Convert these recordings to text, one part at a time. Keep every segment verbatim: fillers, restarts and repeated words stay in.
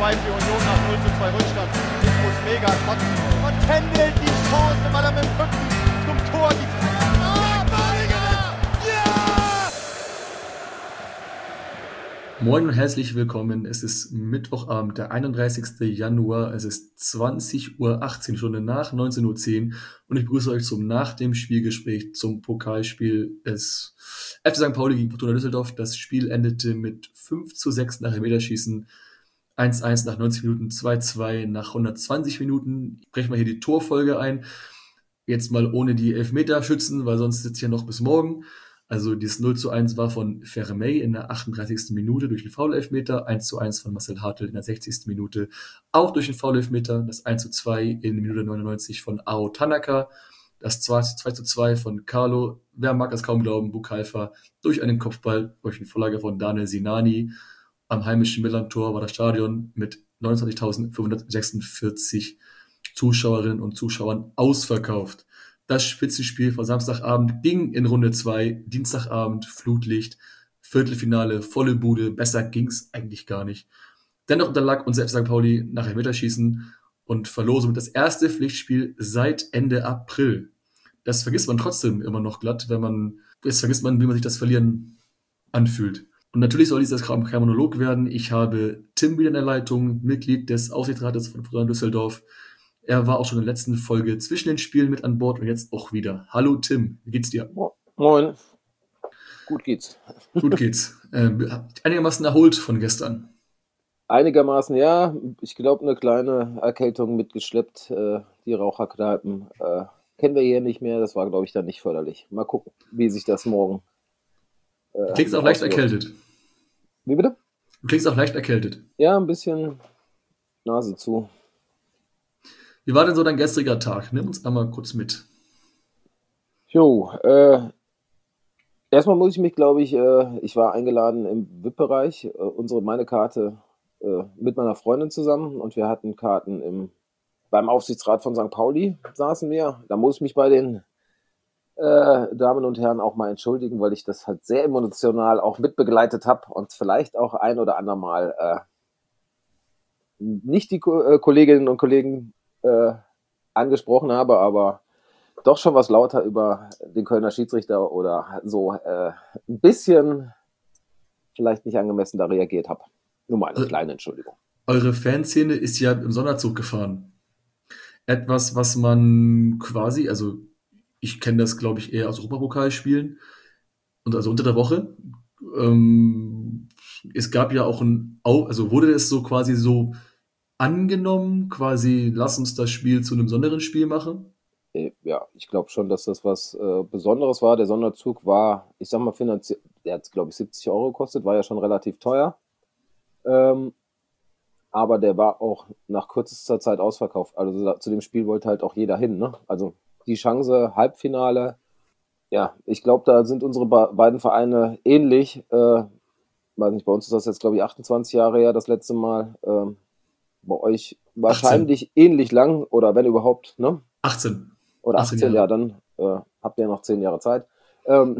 zwei für Union nach null zu zwei Rückstand. Nico mega kotzen und händelt die Chance, weil er mit dem Rücken zum Tor die Moin und herzlich willkommen. Es ist Mittwochabend, der einunddreißigster Januar. Es ist zwanzig Uhr achtzehn, Stunde nach neunzehn Uhr zehn. Und ich begrüße euch zum Nach dem Spielgespräch zum Pokalspiel des F C Sankt Pauli gegen Fortuna Düsseldorf. Das Spiel endete mit fünf zu sechs nach Elfmeterschießen, eins zu eins nach neunzig Minuten, zwei zu zwei nach hundertzwanzig Minuten. Brechen wir hier die Torfolge ein. Jetzt mal ohne die Elfmeterschützen, weil sonst sitzt hier noch bis morgen. Also dieses null zu eins war von Vermey in der achtunddreißigsten Minute durch den Foul-Elfmeter, eins zu eins von Marcel Hartl in der sechzigsten Minute auch durch den Foul-Elfmeter, das eins zu zwei in Minute neunundneunzig von Ao Tanaka, das zwei zu zwei von Carlo, wer mag es kaum glauben, Bukalfa durch einen Kopfball, durch eine Vorlage von Daniel Sinani. Am heimischen Milan-Tor war das Stadion mit neunundzwanzigtausendfünfhundertsechsundvierzig Zuschauerinnen und Zuschauern ausverkauft. Das Spitzenspiel von Samstagabend ging in Runde zwei, Dienstagabend, Flutlicht, Viertelfinale, volle Bude, besser ging's eigentlich gar nicht. Dennoch unterlag unser F C Sankt Pauli nach Elfmeterschießen und verlor somit das erste Pflichtspiel seit Ende April. Das vergisst man trotzdem immer noch glatt, wenn man, jetzt vergisst man, wie man sich das Verlieren anfühlt. Und natürlich soll dieses kein Monolog werden. Ich habe Tim wieder in der Leitung, Mitglied des Aufsichtsrates von Fortuna Düsseldorf. Er war auch schon in der letzten Folge zwischen den Spielen mit an Bord und jetzt auch wieder. Hallo Tim, wie geht's dir? Moin. Gut geht's. Gut geht's. Äh, einigermaßen erholt von gestern. Einigermaßen, ja. Ich glaube, eine kleine Erkältung mitgeschleppt. Äh, die Raucherkneipen äh, kennen wir hier nicht mehr. Das war, glaube ich, dann nicht förderlich. Mal gucken, wie sich das morgen äh, Du klingst auch leicht auswirkt. erkältet. Wie bitte? Du klingst auch leicht erkältet. Ja, ein bisschen Nase zu. Wie war denn so dein gestriger Tag? Nimm uns einmal kurz mit. Jo, äh, erstmal muss ich mich, glaube ich, äh, ich war eingeladen im V I P-Bereich, äh, unsere, meine Karte äh, mit meiner Freundin zusammen und wir hatten Karten im, beim Aufsichtsrat von Sankt Pauli, saßen wir. Da muss ich mich bei den äh, Damen und Herren auch mal entschuldigen, weil ich das halt sehr emotional auch mitbegleitet habe und vielleicht auch ein oder andermal äh, nicht die Ko- äh, Kolleginnen und Kollegen Äh, angesprochen habe, aber doch schon was lauter über den Kölner Schiedsrichter oder so äh, ein bisschen vielleicht nicht angemessen da reagiert habe. Nur mal eine äh, kleine Entschuldigung. Eure Fanszene ist ja im Sonderzug gefahren. Etwas, was man quasi, also ich kenne das, glaube ich, eher aus Europapokalspielen und also unter der Woche. Ähm, es gab ja auch ein, also wurde es so quasi so angenommen, quasi, lass uns das Spiel zu einem besonderen Spiel machen? Ja, ich glaube schon, dass das was äh, Besonderes war. Der Sonderzug war, ich sag mal, finanziell, der hat, glaube ich, siebzig Euro gekostet, war ja schon relativ teuer. Ähm, aber der war auch nach kürzester Zeit ausverkauft. Also zu dem Spiel wollte halt auch jeder hin, ne? Also die Chance, Halbfinale, ja, ich glaube, da sind unsere be- beiden Vereine ähnlich. Äh, weiß nicht, bei uns ist das jetzt, glaube ich, achtundzwanzig Jahre her, das letzte Mal. Ähm, bei euch wahrscheinlich achtzehn. Ähnlich lang oder wenn überhaupt, ne? achtzehn. Oder achtzehn, achtzehn ja, dann äh, habt ihr noch zehn Jahre Zeit. Ähm,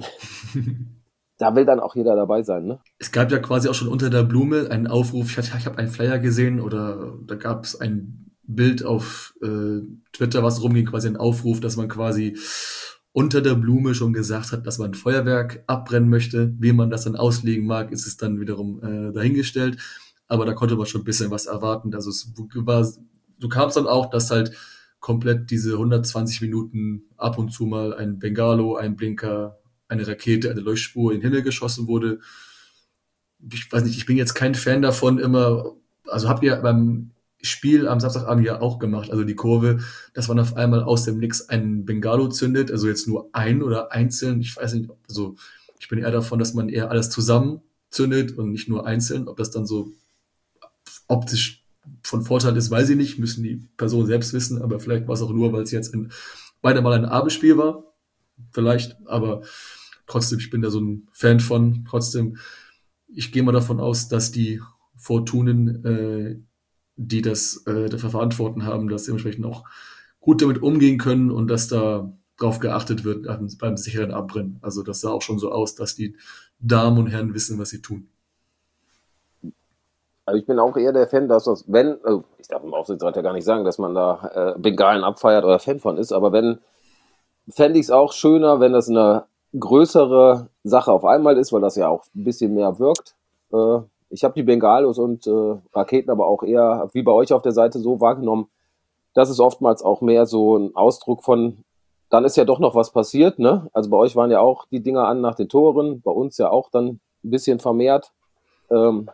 da will dann auch jeder dabei sein, ne? Es gab ja quasi auch schon unter der Blume einen Aufruf, ich, ich habe einen Flyer gesehen oder da gab es ein Bild auf äh, Twitter, was rumging, quasi ein Aufruf, dass man quasi unter der Blume schon gesagt hat, dass man ein Feuerwerk abbrennen möchte. Wie man das dann auslegen mag, ist es dann wiederum äh, dahingestellt. Aber da konnte man schon ein bisschen was erwarten. Also es war, du kamst dann auch, dass halt komplett diese hundertzwanzig Minuten ab und zu mal ein Bengalo, ein Blinker, eine Rakete, eine Leuchtspur in den Himmel geschossen wurde. Ich weiß nicht, ich bin jetzt kein Fan davon immer, also habt ihr beim Spiel am Samstagabend ja auch gemacht, also die Kurve, dass man auf einmal aus dem Nix einen Bengalo zündet, also jetzt nur ein oder einzeln, ich weiß nicht, also ich bin eher davon, dass man eher alles zusammen zündet und nicht nur einzeln, ob das dann so optisch von Vorteil ist, weiß ich nicht, müssen die Personen selbst wissen, aber vielleicht war es auch nur, weil es jetzt ein, beide Mal ein Abendspiel war, vielleicht, aber trotzdem, ich bin da so ein Fan von, trotzdem, ich gehe mal davon aus, dass die Fortunen, äh, die das äh, dafür verantworten haben, dass dementsprechend auch gut damit umgehen können und dass da drauf geachtet wird beim sicheren Abbrennen. Also das sah auch schon so aus, dass die Damen und Herren wissen, was sie tun. Also ich bin auch eher der Fan, dass das, wenn, also ich darf im Aufsichtsrat ja gar nicht sagen, dass man da äh, Bengalen abfeiert oder Fan von ist, aber wenn, fände ich es auch schöner, wenn das eine größere Sache auf einmal ist, weil das ja auch ein bisschen mehr wirkt. Äh, ich habe die Bengalos und äh, Raketen aber auch eher, wie bei euch auf der Seite, so wahrgenommen, dass es oftmals auch mehr so ein Ausdruck von, dann ist ja doch noch was passiert, ne? Also bei euch waren ja auch die Dinger an nach den Toren, bei uns ja auch dann ein bisschen vermehrt. Ähm,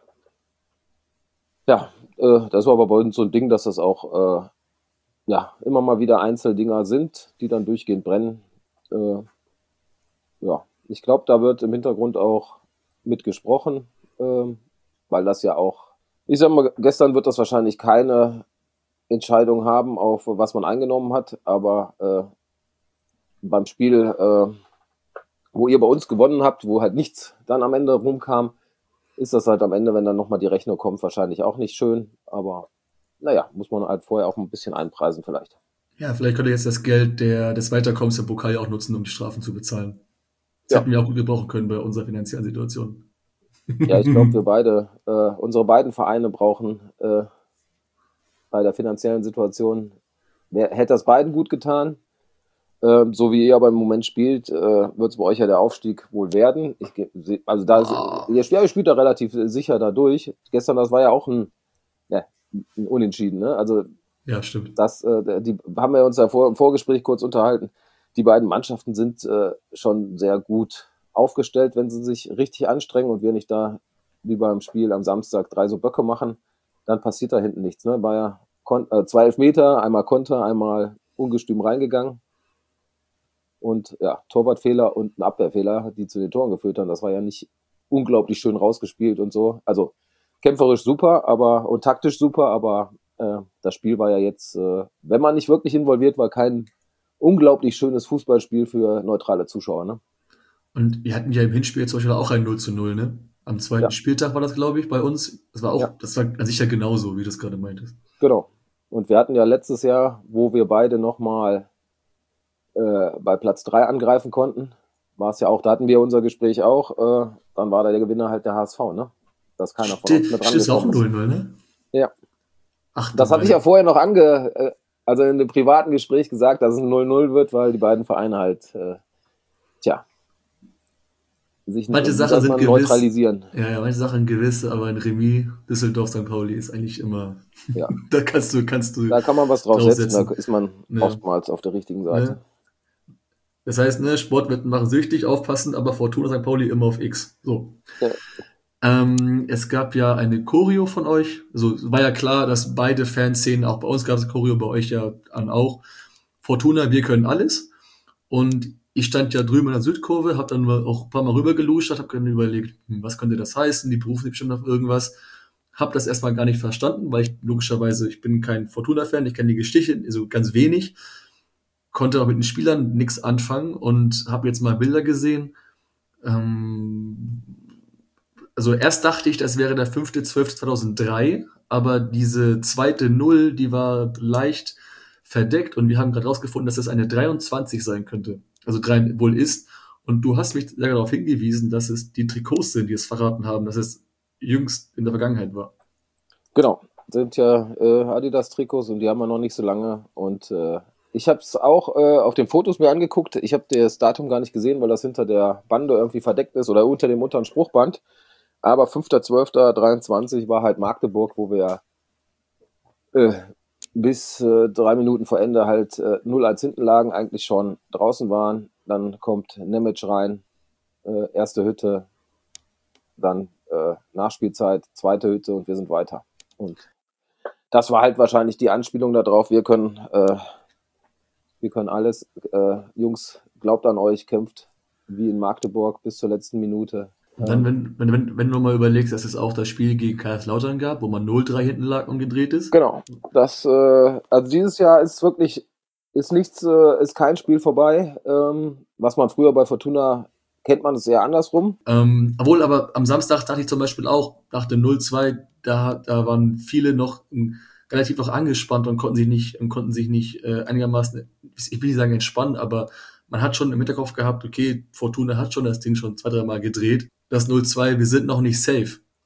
ja, äh, das war aber bei uns so ein Ding, dass das auch äh, ja, immer mal wieder Einzeldinger sind, die dann durchgehend brennen. Äh, ja, ich glaube, da wird im Hintergrund auch mit gesprochen, ähm, weil das ja auch, ich sag mal, gestern wird das wahrscheinlich keine Entscheidung haben, auf was man eingenommen hat, aber äh, beim Spiel, äh, wo ihr bei uns gewonnen habt, wo halt nichts dann am Ende rumkam, ist das halt am Ende, wenn dann nochmal die Rechnung kommt, wahrscheinlich auch nicht schön, aber naja, muss man halt vorher auch ein bisschen einpreisen vielleicht. Ja, vielleicht könnt ihr jetzt das Geld der, des Weiterkommens im Pokal ja auch nutzen, um die Strafen zu bezahlen. Das Ja. hätten wir auch gut gebrauchen können bei unserer finanziellen Situation. Ja, ich glaube, wir beide, äh, unsere beiden Vereine brauchen äh, bei der finanziellen Situation, wer, hätte das beiden gut getan. Ähm, so wie ihr aber im Moment spielt, äh, wird es bei euch ja der Aufstieg wohl werden. Ich, ge- also da ist, Oh. ihr spielt, ihr spielt da relativ sicher dadurch. Gestern, das war ja auch ein, ja, ein Unentschieden, ne? Also Ja, stimmt. das, äh, die haben wir uns ja vor, im Vorgespräch kurz unterhalten. Die beiden Mannschaften sind äh, schon sehr gut aufgestellt, wenn sie sich richtig anstrengen und wir nicht da wie beim Spiel am Samstag drei so Böcke machen, dann passiert da hinten nichts. Ne? War ja Kon äh, zwei Elfmeter, einmal Konter, einmal ungestüm reingegangen und ja, Torwartfehler und ein Abwehrfehler, die zu den Toren geführt haben. Das war ja nicht unglaublich schön rausgespielt und so. Also kämpferisch super, aber und taktisch super, aber äh, das Spiel war ja jetzt, äh, wenn man nicht wirklich involviert war, kein unglaublich schönes Fußballspiel für neutrale Zuschauer. Ne? Und wir hatten ja im Hinspiel zum Beispiel auch ein null zu null, ne? Am zweiten Ja. Spieltag war das, glaube ich, bei uns. Das war auch, Ja. das war an sich ja genauso, wie du es gerade meintest. Genau. Und wir hatten ja letztes Jahr, wo wir beide nochmal äh, bei Platz drei angreifen konnten, war es ja auch, da hatten wir unser Gespräch auch, äh, dann war da der Gewinner halt der H S V, ne? Dass keiner von uns Stimmt, mit stimmt, ist auch ein rangekommen ist. null null, ne? Ja. Ach, Das hatte ich ja vorher noch ange, äh, also in einem privaten Gespräch gesagt, dass es ein null null wird, weil die beiden Vereine halt, äh, tja, sich manche wie Sachen sagt sind man, gewiss. neutralisieren. Ja, ja, manche Sachen gewiss, aber ein Remis Düsseldorf Sankt Pauli ist eigentlich immer, Ja. da kannst du, kannst du Da kann man was drauf drauf setzen, setzen. da ist man Ne. oftmals auf der richtigen Seite. Ne? Das heißt, ne, Sportwetten machen süchtig, aufpassen, aber Fortuna Sankt Pauli immer auf X. So. Ja. Ähm, es gab ja eine Choreo von euch. Also es war ja klar, dass beide Fanszenen, auch bei uns gab es Choreo, bei euch ja an auch. Fortuna, wir können alles. Und ich stand ja drüben in der Südkurve, hab dann mal auch ein paar Mal rübergeluscht, hab dann überlegt, hm, was könnte das heißen? Die berufen sich bestimmt auf irgendwas. Hab das erstmal gar nicht verstanden, weil ich logischerweise, ich bin kein Fortuna-Fan, ich kenne die Geschichte, also ganz wenig. Konnte auch mit den Spielern nichts anfangen und habe jetzt mal Bilder gesehen. Ähm, also erst dachte ich, das wäre der fünfter zwölfter zweitausenddrei, aber diese zweite Null, die war leicht verdeckt und wir haben gerade rausgefunden, dass es eine dreiundzwanzig sein könnte. Also drei wohl ist. Und du hast mich sehr darauf hingewiesen, dass es die Trikots sind, die es verraten haben, dass es jüngst in der Vergangenheit war. Genau, sind ja äh, Adidas-Trikots und die haben wir noch nicht so lange. Und äh, ich habe es auch äh, auf den Fotos mir angeguckt. Ich habe das Datum gar nicht gesehen, weil das hinter der Bande irgendwie verdeckt ist oder unter dem unteren Spruchband. Aber fünfter zwölfter dreiundzwanzig war halt Magdeburg, wo wir äh, bis äh, drei Minuten vor Ende halt äh, null eins hinten lagen, eigentlich schon draußen waren. Dann kommt Nemec rein, äh, erste Hütte, dann äh, Nachspielzeit, zweite Hütte und wir sind weiter. Und das war halt wahrscheinlich die Anspielung darauf, wir können, äh, wir können alles. Äh, Jungs, glaubt an euch, kämpft wie in Magdeburg bis zur letzten Minute. Und dann, wenn, wenn, wenn, wenn du mal überlegst, dass es auch das Spiel gegen Kaiserslautern gab, wo man null drei hinten lag und gedreht ist. Genau. Das, äh, also dieses Jahr ist wirklich, ist nichts, äh, ist kein Spiel vorbei. Ähm, was man früher bei Fortuna kennt, man es eher andersrum. Ähm, obwohl, aber am Samstag dachte ich zum Beispiel auch, nach dem null zwei, da, da waren viele noch m, relativ noch angespannt und konnten sich nicht, und konnten sich nicht äh, einigermaßen, ich will nicht sagen entspannen, aber man hat schon im Hinterkopf gehabt, okay, Fortuna hat schon das Ding schon zwei, drei Mal gedreht. Das null zwei, wir sind noch nicht safe.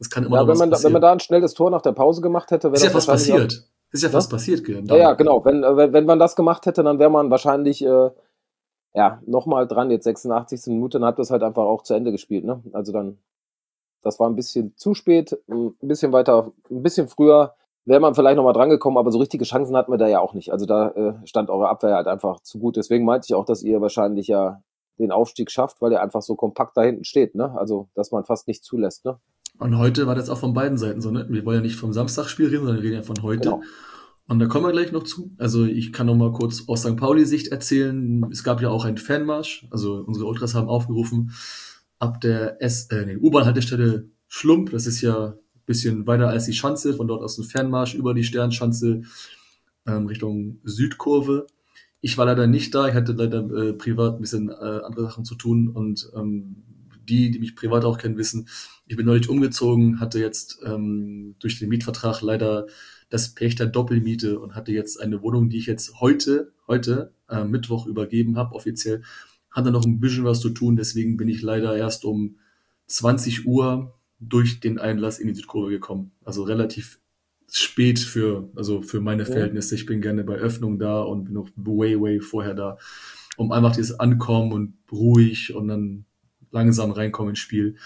Es kann immer Ja, noch wenn was man, da, wenn passieren. man da ein schnelles Tor nach der Pause gemacht hätte, wäre Ist ja das fast wahrscheinlich passiert. Ist ja fast passiert. Gern. Ja, ja, genau. Wenn, äh, wenn man das gemacht hätte, dann wäre man wahrscheinlich äh, ja, nochmal dran, jetzt sechsundachtzigste Minute, dann hat das halt einfach auch zu Ende gespielt. Ne? Also dann, das war ein bisschen zu spät, ein bisschen weiter, ein bisschen früher wäre man vielleicht nochmal dran gekommen, aber so richtige Chancen hatten wir da ja auch nicht. Also da äh, stand eure Abwehr halt einfach zu gut. Deswegen meinte ich auch, dass ihr wahrscheinlich ja den Aufstieg schafft, weil ihr einfach so kompakt da hinten steht. Ne? Also, dass man fast nichts zulässt. Ne? Und heute war das auch von beiden Seiten so, ne? Wir wollen ja nicht vom Samstagsspiel reden, sondern wir reden ja von heute. Genau. Und da kommen wir gleich noch zu. Also ich kann noch mal kurz aus Sankt Pauli-Sicht erzählen. Es gab ja auch einen Fanmarsch. Also unsere Ultras haben aufgerufen, ab der S, äh, nee, U-Bahn-Haltestelle Schlump, das ist ja ein bisschen weiter als die Schanze, von dort aus ein Fanmarsch über die Sternschanze ähm, Richtung Südkurve. Ich war leider nicht da, ich hatte leider äh, privat ein bisschen äh, andere Sachen zu tun und ähm, die, die mich privat auch kennen, wissen, ich bin neulich umgezogen, hatte jetzt ähm, durch den Mietvertrag leider das Pech der Doppelmiete und hatte jetzt eine Wohnung, die ich jetzt heute, heute, äh, Mittwoch übergeben habe, offiziell. Hatte noch ein bisschen was zu tun, deswegen bin ich leider erst um zwanzig Uhr durch den Einlass in die Südkurve gekommen. Also relativ spät für, also für meine Verhältnisse. Ich bin gerne bei Öffnung da und bin noch way, way vorher da, um einfach dieses Ankommen und ruhig und dann langsam reinkommen ins Spiel.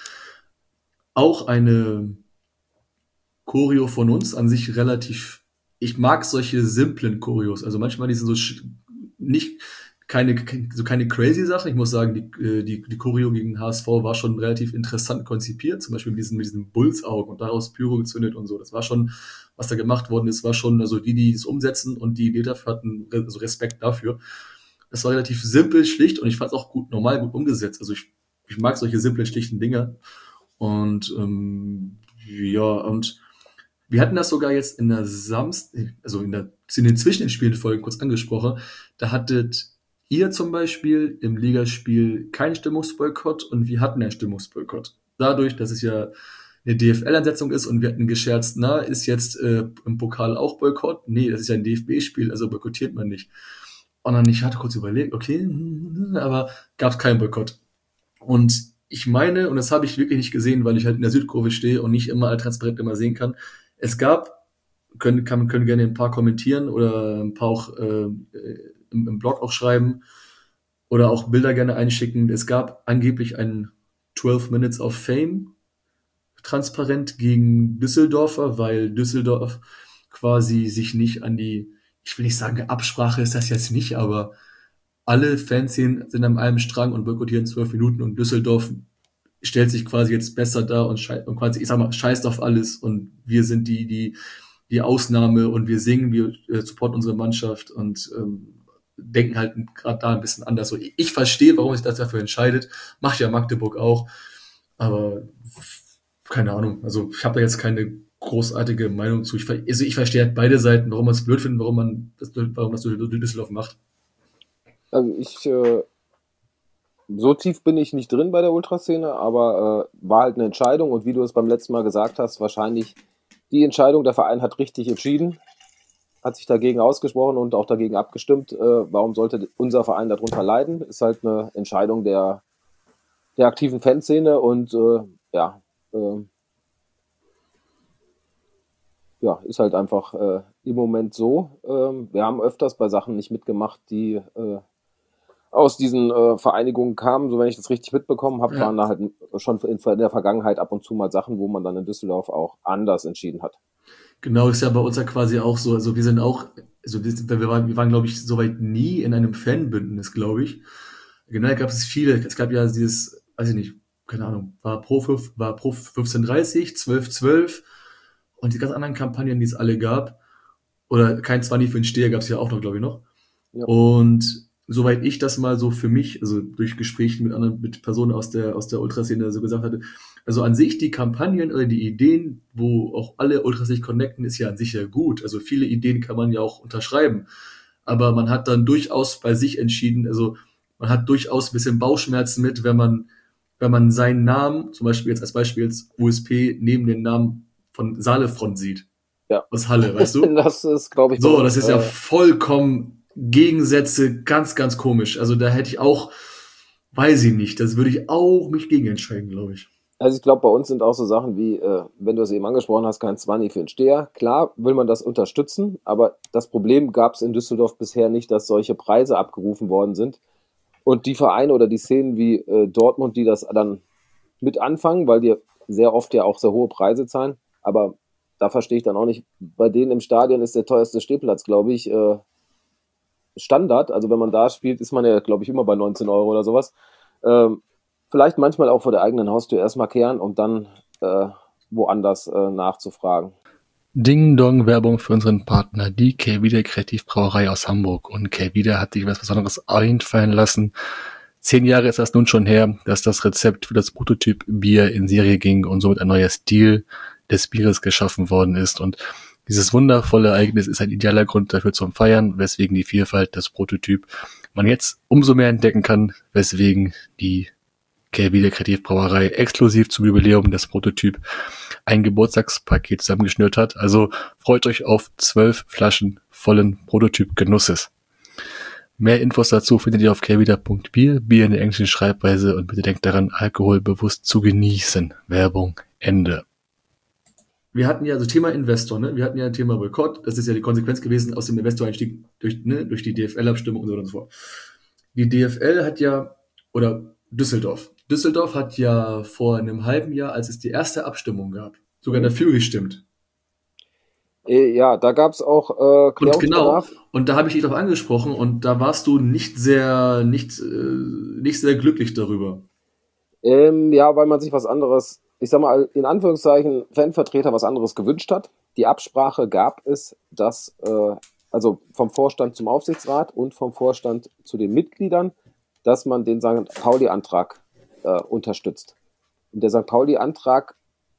Auch eine Choreo von uns, an sich relativ, ich mag solche simplen Choreos, also manchmal die sind so sch- nicht, keine, so keine crazy Sache. Ich muss sagen, die, die, die Choreo gegen H S V war schon relativ interessant konzipiert, zum Beispiel mit diesen, mit diesen Bullsaugen und daraus Pyro gezündet und so. Das war schon, was da gemacht worden ist, war schon, also die, die es umsetzen und die Idee dafür hatten, also Respekt dafür. Das war relativ simpel, schlicht und ich fand es auch gut, normal gut umgesetzt. Also ich, ich mag solche simplen, schlichten Dinger. Und ähm, ja, und wir hatten das sogar jetzt in der Samst, also in der, in den zwischen den Spielen Folgen kurz angesprochen. Da hattet ihr zum Beispiel im Ligaspiel keinen Stimmungsboykott und wir hatten einen Stimmungsboykott. Dadurch, dass es ja eine D F L-Ansetzung ist und wir hatten gescherzt, na, ist jetzt äh, im Pokal auch Boykott? Nee, das ist ja ein D F B-Spiel, also boykottiert man nicht. Und dann ich hatte kurz überlegt, okay, aber gab es keinen Boykott. Und ich meine, und das habe ich wirklich nicht gesehen, weil ich halt in der Südkurve stehe und nicht immer transparent immer sehen kann, es gab, können, kann, können gerne ein paar kommentieren oder ein paar auch äh, im, im Blog auch schreiben oder auch Bilder gerne einschicken. Es gab angeblich ein zwölf Minutes of Fame transparent gegen Düsseldorfer, weil Düsseldorf quasi sich nicht an die, ich will nicht sagen, Absprache ist das jetzt nicht, aber alle Fanszenen sind an einem Strang und boykottieren zwölf Minuten und Düsseldorf stellt sich quasi jetzt besser dar und, schei- und quasi, ich sag mal, scheißt auf alles und wir sind die, die, die Ausnahme und wir singen, wir äh, supporten unsere Mannschaft und ähm, denken halt gerade da ein bisschen anders. So, ich, ich verstehe, warum sich das dafür entscheidet, macht ja Magdeburg auch, aber keine Ahnung, also ich habe da jetzt keine großartige Meinung zu. Ich, ver- also ich verstehe halt beide Seiten, warum man es blöd findet, warum man das, warum das Düsseldorf macht. Also ich, äh, so tief bin ich nicht drin bei der Ultraszene, aber äh, war halt eine Entscheidung und wie du es beim letzten Mal gesagt hast, wahrscheinlich die Entscheidung, der Verein hat richtig entschieden, hat sich dagegen ausgesprochen und auch dagegen abgestimmt. Äh, warum sollte unser Verein darunter leiden? Ist halt eine Entscheidung der, der aktiven Fanszene und äh, ja, äh, ja, ist halt einfach äh, im Moment so. Ähm, wir haben öfters bei Sachen nicht mitgemacht, die äh, aus diesen äh, Vereinigungen kamen, so wenn ich das richtig mitbekommen habe, Ja. waren da halt schon in der Vergangenheit ab und zu mal Sachen, wo man dann in Düsseldorf auch anders entschieden hat. Genau, ist ja bei uns ja quasi auch so. Also wir sind auch, also wir, wir waren, wir waren, glaube ich, soweit nie in einem Fanbündnis, glaube ich. Genau, gab es viele. Es gab ja dieses, weiß ich nicht, keine Ahnung, war Pro, fünf, war Pro fünfzehn dreißig, zwölf zwölf und die ganz anderen Kampagnen, die es alle gab. Oder kein zwanzig für den Steher gab es ja auch noch, glaube ich, noch. Ja. Und soweit ich das mal so für mich, also durch Gespräche mit anderen, mit Personen aus der, aus der Ultraszene so gesagt hatte, also an sich die Kampagnen oder die Ideen, wo auch alle Ultras sich connecten, ist ja an sich ja gut. Also viele Ideen kann man ja auch unterschreiben. Aber man hat dann durchaus bei sich entschieden, also man hat durchaus ein bisschen Bauchschmerzen mit, wenn man, wenn man seinen Namen, zum Beispiel jetzt als Beispiel jetzt U S P, neben den Namen von Saalefront sieht. Ja. Aus Halle, weißt du? Das ist, glaube ich, So, bei das uns, ist ja äh, vollkommen Gegensätze, ganz, ganz komisch. Also da hätte ich auch, weiß ich nicht, das würde ich auch mich gegen entscheiden, glaube ich. Also ich glaube, bei uns sind auch so Sachen wie, äh, wenn du es eben angesprochen hast, kein zwanzig für den Steher. Klar will man das unterstützen, aber das Problem gab es in Düsseldorf bisher nicht, dass solche Preise abgerufen worden sind. Und die Vereine oder die Szenen wie äh, Dortmund, die das dann mit anfangen, weil die sehr oft ja auch sehr hohe Preise zahlen. Aber da verstehe ich dann auch nicht, bei denen im Stadion ist der teuerste Stehplatz, glaube ich, äh, Standard. Also wenn man da spielt, ist man ja, glaube ich, immer bei neunzehn Euro oder sowas. Ähm, vielleicht manchmal auch vor der eigenen Haustür erstmal kehren und dann äh, woanders äh, nachzufragen. Ding Dong, Werbung für unseren Partner, die Kelvida Kreativbrauerei aus Hamburg. Und Kelvida hat sich was Besonderes einfallen lassen. Zehn Jahre ist das nun schon her, dass das Rezept für das Prototyp Bier in Serie ging und somit ein neuer Stil des Bieres geschaffen worden ist. Und dieses wundervolle Ereignis ist ein idealer Grund dafür zum Feiern, weswegen die Vielfalt des Prototyp man jetzt umso mehr entdecken kann, weswegen die Kelvida Kreativbrauerei exklusiv zum Jubiläum des Prototyp ein Geburtstagspaket zusammengeschnürt hat. Also freut euch auf zwölf Flaschen vollen Prototyp-Genusses. Mehr Infos dazu findet ihr auf kelvida punkt bier, Bier in der englischen Schreibweise, und bitte denkt daran, Alkohol bewusst zu genießen. Werbung, Ende. Wir hatten ja, also Thema Investor, ne? Wir hatten ja ein Thema Boykott, das ist ja die Konsequenz gewesen aus dem Investoreinstieg durch, ne, durch die D F L-Abstimmung und so weiter und so fort. Die D F L hat ja, oder Düsseldorf, Düsseldorf hat ja vor einem halben Jahr, als es die erste Abstimmung gab, sogar dafür gestimmt. Ja, da gab es auch äh, Und genau, und da habe ich dich darauf angesprochen und da warst du nicht sehr, nicht, äh, nicht sehr glücklich darüber. Ähm, ja, weil man sich was anderes, ich sag mal, in Anführungszeichen, Fanvertreter was anderes gewünscht hat. Die Absprache gab es, dass, äh, also vom Vorstand zum Aufsichtsrat und vom Vorstand zu den Mitgliedern, dass man den Sankt Pauli-Antrag äh, unterstützt. Und der Sankt Pauli-Antrag,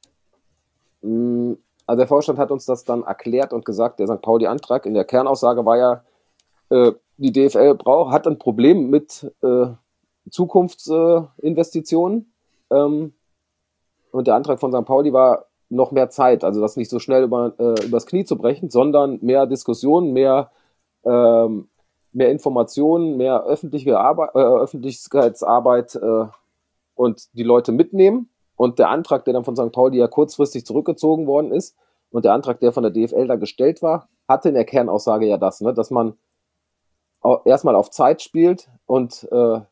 mh, also der Vorstand hat uns das dann erklärt und gesagt, der Sankt Pauli-Antrag in der Kernaussage war ja, äh, die D F L braucht, hat ein Problem mit äh, Zukunftsinvestitionen. Äh, ähm, und der Antrag von Sankt Pauli war noch mehr Zeit, also das nicht so schnell über, äh, übers Knie zu brechen, sondern mehr Diskussionen, mehr, ähm, mehr Informationen, mehr öffentliche Arbeit, äh, Öffentlichkeitsarbeit äh, und die Leute mitnehmen. Und der Antrag, der dann von Sankt Pauli ja kurzfristig zurückgezogen worden ist, und der Antrag, der von der D F L da gestellt war, hatte in der Kernaussage ja das, ne, dass man erstmal auf Zeit spielt und äh,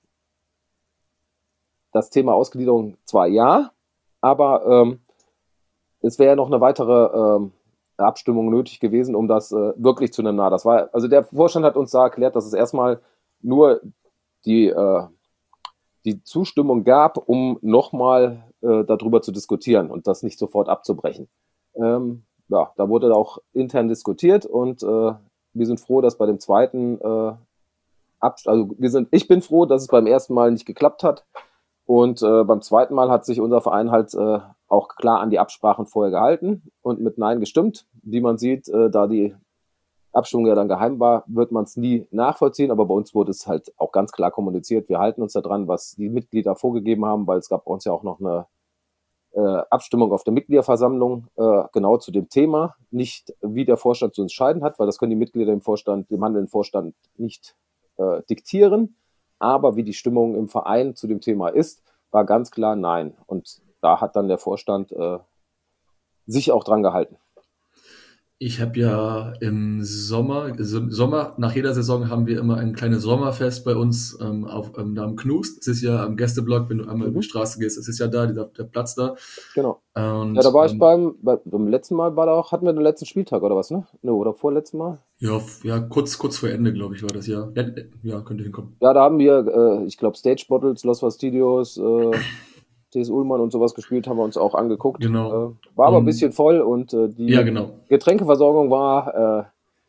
das Thema Ausgliederung zwar ja, aber ähm, es wäre ja noch eine weitere ähm, Abstimmung nötig gewesen, um das äh, wirklich zu einem Nah. Das war, also der Vorstand hat uns da erklärt, dass es erstmal nur die, äh, die Zustimmung gab, um nochmal äh, darüber zu diskutieren und das nicht sofort abzubrechen. Ähm, ja, da wurde auch intern diskutiert und äh, wir sind froh, dass bei dem zweiten äh, Ab- also wir sind, ich bin froh, dass es beim ersten Mal nicht geklappt hat. Und äh, beim zweiten Mal hat sich unser Verein halt äh, auch klar an die Absprachen vorher gehalten und mit Nein gestimmt. Wie man sieht, äh, da die Abstimmung ja dann geheim war, wird man es nie nachvollziehen. Aber bei uns wurde es halt auch ganz klar kommuniziert. Wir halten uns da dran, was die Mitglieder vorgegeben haben, weil es gab bei uns ja auch noch eine äh, Abstimmung auf der Mitgliederversammlung äh, genau zu dem Thema. Nicht, wie der Vorstand zu entscheiden hat, weil das können die Mitglieder im Vorstand, dem handelnden Vorstand nicht äh, diktieren. Aber wie die Stimmung im Verein zu dem Thema ist, war ganz klar nein. Und da hat dann der Vorstand äh, sich auch dran gehalten. Ich habe ja im Sommer, also Sommer, nach jeder Saison haben wir immer ein kleines Sommerfest bei uns ähm, auf, ähm, da am Knust. Das ist ja am Gästeblock, wenn du einmal mhm. über die Straße gehst, das ist ja da, dieser, der Platz da. Genau. Und, ja, da war ähm, ich beim, bei, beim letzten Mal, war da auch, hatten wir den letzten Spieltag oder was, ne? ne oder vorletzten Mal? Ja, ja kurz, kurz vor Ende, glaube ich, war das ja. Ja, ja könnte hinkommen. Ja, da haben wir, äh, ich glaube, Stage Bottles, Los Fastidios, äh, T S Ullmann und sowas gespielt, haben wir uns auch angeguckt. Genau. Äh, war aber und, ein bisschen voll und äh, die ja, genau. Getränkeversorgung war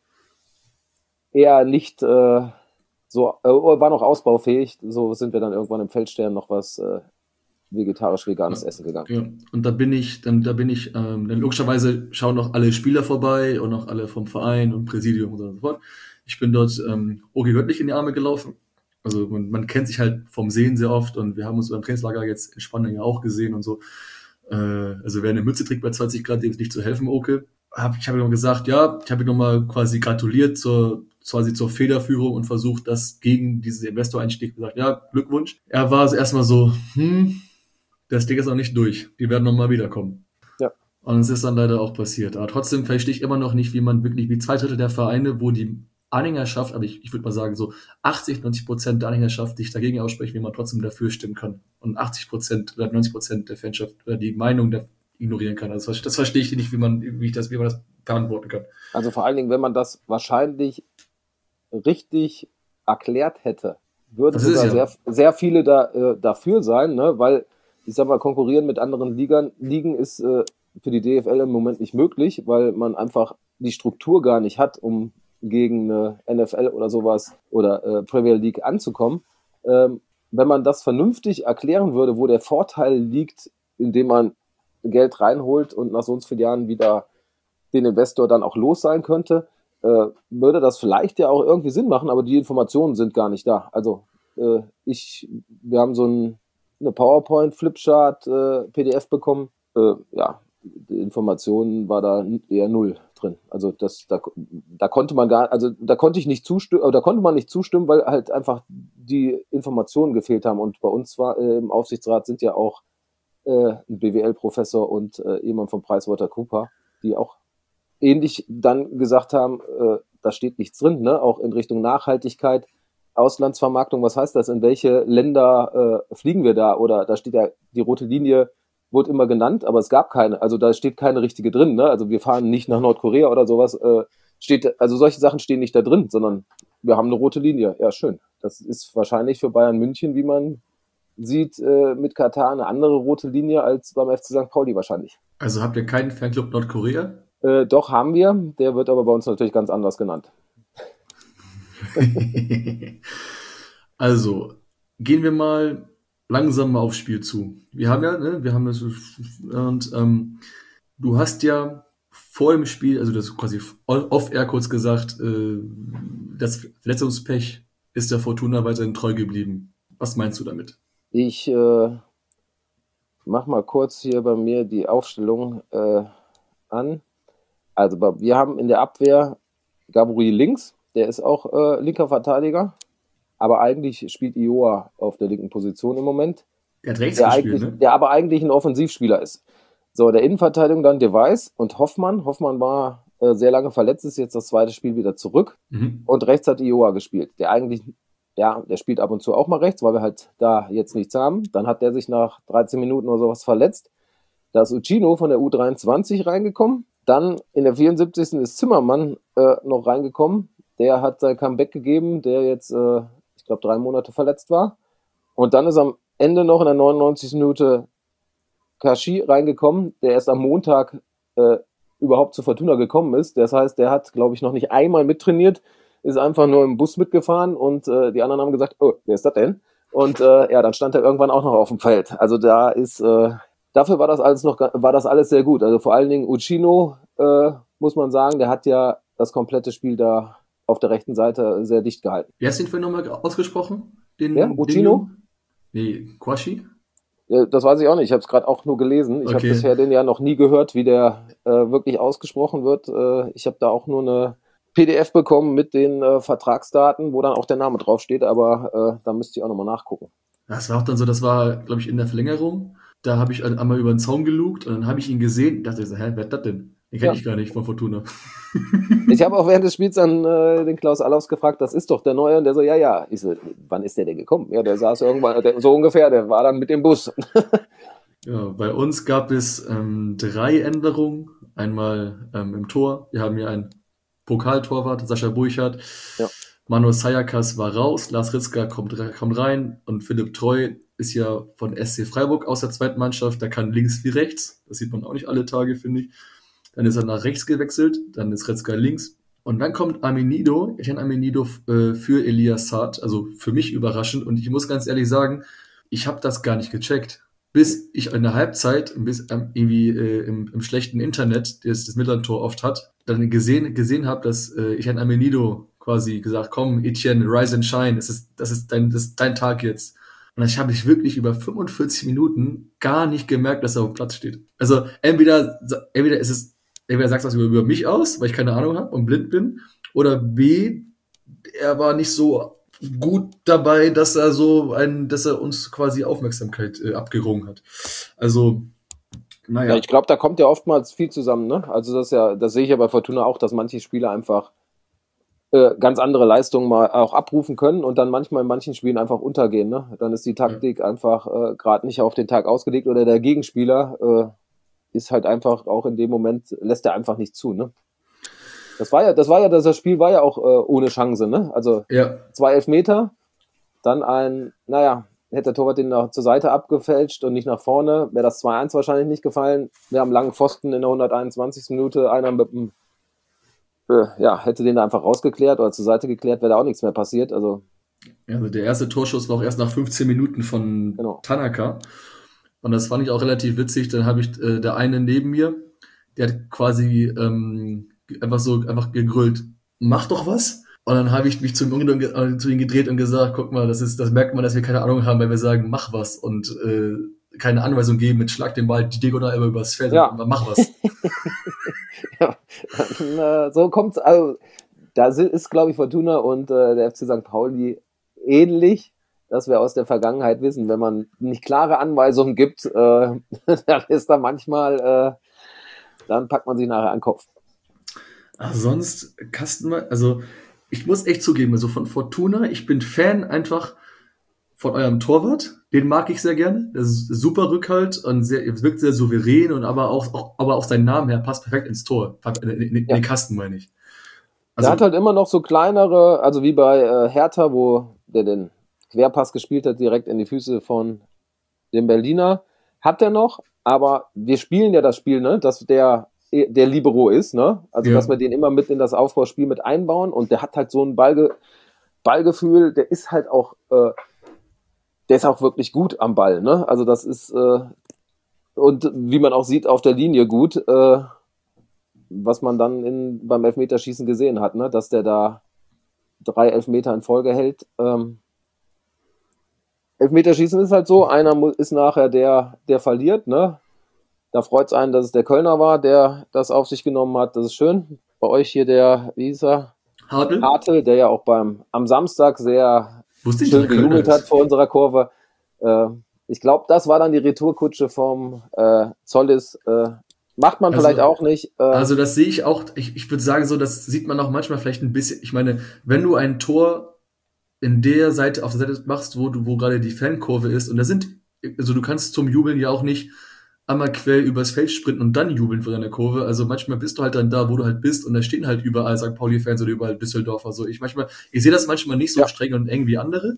äh, eher nicht äh, so, äh, war noch ausbaufähig. So sind wir dann irgendwann im Feldstern noch was äh, vegetarisch-veganes ja, essen gegangen. Ja. Und da bin ich, dann, da bin ich, ähm, dann logischerweise schauen noch alle Spieler vorbei und auch alle vom Verein und Präsidium und so fort. Ich bin dort ähm, Ogi Göttlich in die Arme gelaufen. Also man, man kennt sich halt vom Sehen sehr oft und wir haben uns beim Trainingslager jetzt in Spanien ja auch gesehen und so. Äh, also wer eine Mütze trägt bei zwanzig Grad, dem ist nicht zu helfen, Oke. Hab, ich habe ihm gesagt, ja, ich habe ihm nochmal quasi gratuliert zur, quasi zur Federführung und versucht, das gegen diesen Investoreinstieg gesagt, ja, Glückwunsch. Er war also erstmal so, hm, das Ding ist noch nicht durch. Die werden nochmal wiederkommen. Ja. Und es ist dann leider auch passiert. Aber trotzdem verstehe ich immer noch nicht, wie man wirklich, wie zwei Drittel der Vereine, wo die Anhängerschaft, aber ich, ich würde mal sagen, so achtzig, neunzig Prozent der Anhängerschaft sich dagegen aussprechen, wie man trotzdem dafür stimmen kann. Und achtzig Prozent oder neunzig Prozent der Fanschaft oder die Meinung der ignorieren kann. Also das, das verstehe ich nicht, wie man, wie ich das, wie man das beantworten kann. Also vor allen Dingen, wenn man das wahrscheinlich richtig erklärt hätte, würden Das ist sogar ja. sehr, sehr viele da, äh, dafür sein, ne? Weil, ich sag mal, konkurrieren mit anderen Ligern, Ligen ist äh, für die D F L im Moment nicht möglich, weil man einfach die Struktur gar nicht hat, um gegen eine N F L oder sowas oder äh, Premier League anzukommen. Ähm, wenn man das vernünftig erklären würde, wo der Vorteil liegt, indem man Geld reinholt und nach so und so vielen Jahren wieder den Investor dann auch los sein könnte, äh, würde das vielleicht ja auch irgendwie Sinn machen, aber die Informationen sind gar nicht da. Also äh, ich, wir haben so ein, eine PowerPoint-Flipchart äh, P D F bekommen. Äh, ja, die Informationen war da eher null drin. Also das, da, da konnte man gar, also da konnte ich nicht zustimmen, oder da konnte man nicht zustimmen, weil halt einfach die Informationen gefehlt haben. Und bei uns war äh, im Aufsichtsrat sind ja auch äh, ein B W L-Professor und äh, jemand von PricewaterhouseCoopers, die auch ähnlich dann gesagt haben, äh, da steht nichts drin, ne? Auch in Richtung Nachhaltigkeit, Auslandsvermarktung, was heißt das? In welche Länder äh, fliegen wir da? Oder da steht ja, die rote Linie wurde immer genannt, aber es gab keine, also da steht keine richtige drin, ne? Also wir fahren nicht nach Nordkorea oder sowas, äh, steht, also solche Sachen stehen nicht da drin, sondern wir haben eine rote Linie. Ja, schön. Das ist wahrscheinlich für Bayern München, wie man sieht, äh, mit Katar eine andere rote Linie als beim F C Sankt Pauli wahrscheinlich. Also habt ihr keinen Fanclub Nordkorea? Äh, doch, haben wir. Der wird aber bei uns natürlich ganz anders genannt. Also, gehen wir mal langsam mal aufs Spiel zu. Wir haben ja, ne, wir haben das, und ähm, du hast ja vor dem Spiel, also das quasi off-air kurz gesagt, äh, das Verletzungspech ist der Fortuna weiterhin treu geblieben. Was meinst du damit? Ich äh, mach mal kurz hier bei mir die Aufstellung äh, an. Also wir haben in der Abwehr Gabriel links, der ist auch äh, linker Verteidiger, aber eigentlich spielt Ioa auf der linken Position im Moment. Der hat rechts der, gespielt, eigentlich, ne? der aber eigentlich ein Offensivspieler ist. So, der Innenverteidigung dann Device und Hoffmann. Hoffmann war äh, sehr lange verletzt, ist jetzt das zweite Spiel wieder zurück. Mhm. Und rechts hat Ioa gespielt, der eigentlich, ja, der spielt ab und zu auch mal rechts, weil wir halt da jetzt nichts haben. Dann hat der sich nach dreizehn Minuten oder sowas verletzt. Da ist Uccino von der U dreiundzwanzig reingekommen. Dann in der vierundsiebzigsten ist Zimmermann äh, noch reingekommen. Der hat sein Comeback gegeben, der jetzt, äh, ich glaube, drei Monate verletzt war. Und dann ist am Ende noch in der neunundneunzigsten Minute Kashi reingekommen, der erst am Montag äh, überhaupt zu Fortuna gekommen ist. Das heißt, der hat, glaube ich, noch nicht einmal mittrainiert, ist einfach nur im Bus mitgefahren und äh, die anderen haben gesagt, oh, wer ist das denn? Und äh, ja, dann stand er irgendwann auch noch auf dem Feld. Also da ist, äh, dafür war das alles noch, war das alles sehr gut. Also vor allen Dingen Uccino, äh, muss man sagen, der hat ja das komplette Spiel da auf der rechten Seite sehr dicht gehalten. Wie hast du ihn vorhin nochmal ausgesprochen? Den, ja, Uccino? Nee, Kwashi? Das weiß ich auch nicht, ich habe es gerade auch nur gelesen. Ich okay. habe bisher den ja noch nie gehört, wie der äh, wirklich ausgesprochen wird. Äh, ich habe da auch nur eine P D F bekommen mit den äh, Vertragsdaten, wo dann auch der Name draufsteht, aber äh, da müsste ich auch nochmal nachgucken. Das war auch dann so, das war, glaube ich, in der Verlängerung. Da habe ich einmal über den Zaun gelugt und dann habe ich ihn gesehen und dachte so, hä, wer ist das denn? Den kenne Ja. ich gar nicht von Fortuna. Ich habe auch während des Spiels dann äh, den Klaus Allaus gefragt, das ist doch der Neue, und der so, ja, ja. Ich so, wann ist der denn gekommen? Ja, der saß irgendwann, der, so ungefähr, der war dann mit dem Bus. Ja, bei uns gab es ähm, drei Änderungen. Einmal ähm, im Tor. Wir haben hier einen Pokaltorwart, Sascha Burchardt. Ja. Manu Sayakas war raus, Lars Ritzka kommt, kommt rein und Philipp Treu ist ja von S C Freiburg aus der zweiten Mannschaft. Der kann links wie rechts. Das sieht man auch nicht alle Tage, finde ich. Dann ist er nach rechts gewechselt, dann ist Ritzka links. Und dann kommt Amenido, ich nenne Amenido äh, für Elias Saad, also für mich überraschend. Und ich muss ganz ehrlich sagen, ich habe das gar nicht gecheckt. Bis ich in der Halbzeit, bis ähm, irgendwie äh, im, im schlechten Internet, das das Midland-Tor oft hat, dann gesehen, gesehen habe, dass äh, ich an Amenido quasi gesagt, komm, Etienne, rise and shine, das ist, das ist, dein, das ist dein Tag jetzt. Und ich habe ich wirklich über fünfundvierzig Minuten gar nicht gemerkt, dass er auf dem Platz steht. Also entweder, entweder ist es, entweder sagst du was über, über mich aus, weil ich keine Ahnung habe und blind bin, oder B, er war nicht so gut dabei, dass er so ein, dass er uns quasi Aufmerksamkeit äh, abgerungen hat. Also, Ja, naja. ich glaube, da kommt ja oftmals viel zusammen, ne? Also das ist ja, das sehe ich ja bei Fortuna auch, dass manche Spieler einfach äh, ganz andere Leistungen mal auch abrufen können und dann manchmal in manchen Spielen einfach untergehen, ne? Dann ist die Ja. Taktik einfach äh, gerade nicht auf den Tag ausgelegt oder der Gegenspieler äh, ist halt einfach auch in dem Moment, lässt er einfach nicht zu, ne? Das war ja, das war ja, das Spiel war ja auch äh, ohne Chance, ne? Also Ja. zwei Elfmeter, dann ein, naja, hätte der Torwart den nach, zur Seite abgefälscht und nicht nach vorne, wäre das zwei eins wahrscheinlich nicht gefallen. Wir haben langen Pfosten in der hunderteinundzwanzigsten Minute, einer mit dem, äh, ja, hätte den da einfach rausgeklärt oder zur Seite geklärt, wäre da auch nichts mehr passiert. Also, Also der erste Torschuss war auch erst nach fünfzehn Minuten von genau. Tanaka. Und das fand ich auch relativ witzig. Dann habe ich äh, der eine neben mir, der hat quasi ähm, einfach so einfach gegrölt, mach doch was. Und dann habe ich mich zu ihm, äh, zu ihm gedreht und gesagt, guck mal, das ist, das merkt man, dass wir keine Ahnung haben, weil wir sagen, mach was und äh, keine Anweisung geben mit Schlag den Ball diagonal immer übers Feld Ja. und mach was. Ja, äh, so kommt's. Also, da ist, glaube ich, Fortuna und äh, der F C Sankt Pauli ähnlich, dass wir aus der Vergangenheit wissen, wenn man nicht klare Anweisungen gibt, äh, dann ist da manchmal, äh, dann packt man sich nachher an den Kopf. Ach, sonst Kastenmann, also ich muss echt zugeben, also von Fortuna, ich bin Fan einfach von eurem Torwart, den mag ich sehr gerne. Das ist super Rückhalt und sehr, wirkt sehr souverän und aber auch, auch, aber auch sein Name her passt perfekt ins Tor. In, in, in Ja. den Kasten, meine ich. Also, der hat halt immer noch so kleinere, also wie bei äh, Hertha, wo der den Querpass gespielt hat, direkt in die Füße von dem Berliner. Hat er noch, aber wir spielen ja das Spiel, ne, dass der der Libero ist, ne? Also, ja. dass wir den immer mit in das Aufbauspiel mit einbauen und der hat halt so ein Ballge Ballgefühl, der ist halt auch äh, der ist auch wirklich gut am Ball, ne? Also, das ist äh, und wie man auch sieht, auf der Linie gut, äh, was man dann in, beim Elfmeterschießen gesehen hat, ne? Dass der da drei Elfmeter in Folge hält. Ähm, Elfmeterschießen ist halt so, einer ist nachher der, der verliert, ne? Da freut es einen, dass es der Kölner war, der das auf sich genommen hat. Das ist schön. Bei euch hier der, wie hieß er? Hartl? Hartl, der ja auch beim am Samstag sehr Wusste ich, schön dass er Kölner gejubelt ist. hat vor unserer Kurve. Äh, ich glaube, das war dann die Retourkutsche vom äh, Zollis. Äh, macht man Also- vielleicht auch nicht. Äh, Also das sehe ich auch, ich, ich würde sagen so, das sieht man auch manchmal vielleicht ein bisschen, ich meine, wenn du ein Tor in der Seite, auf der Seite machst, wo du, wo gerade die Fankurve ist, und da sind, also du kannst zum Jubeln ja auch nicht einmal quer übers Feld sprinten und dann jubeln vor deiner Kurve. Also manchmal bist du halt dann da, wo du halt bist, und da stehen halt überall Sankt Pauli-Fans oder überall Düsseldorfer. So, ich manchmal, ich sehe das manchmal nicht so Ja. streng und eng wie andere.